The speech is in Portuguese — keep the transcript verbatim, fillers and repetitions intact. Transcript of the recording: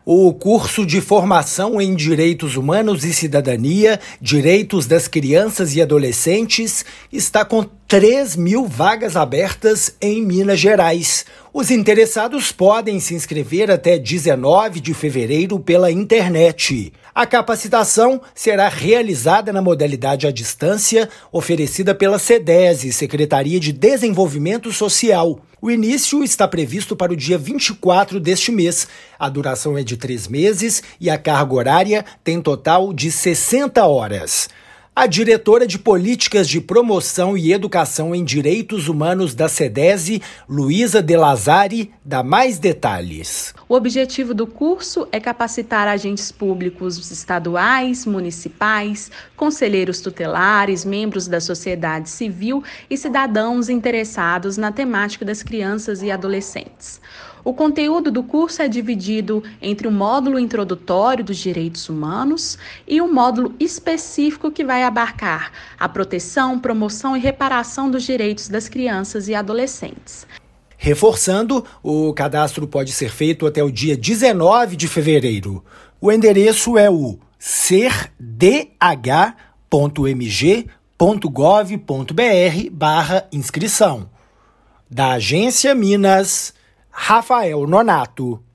O curso de formação em Direitos Humanos e Cidadania, Direitos das Crianças e Adolescentes, está com três mil vagas abertas em Minas Gerais. Os interessados podem se inscrever até dezenove de fevereiro pela internet. A capacitação será realizada na modalidade à distância, oferecida pela SEDESE, Secretaria de Desenvolvimento Social. O início está previsto para o dia vinte e quatro deste mês. A duração é de três meses e a carga horária tem total de sessenta horas. A diretora de Políticas de Promoção e Educação em Direitos Humanos da SEDESE, Luísa De Lazari, dá mais detalhes. O objetivo do curso é capacitar agentes públicos estaduais, municipais, conselheiros tutelares, membros da sociedade civil e cidadãos interessados na temática das crianças e adolescentes. O conteúdo do curso é dividido entre o módulo introdutório dos direitos humanos e um módulo específico que vai abarcar a proteção, promoção e reparação dos direitos das crianças e adolescentes. Reforçando, o cadastro pode ser feito até o dia dezenove de fevereiro. O endereço é o ser d h ponto m g ponto gov ponto b r barra inscrição. Da Agência Minas, Rafael Nonato.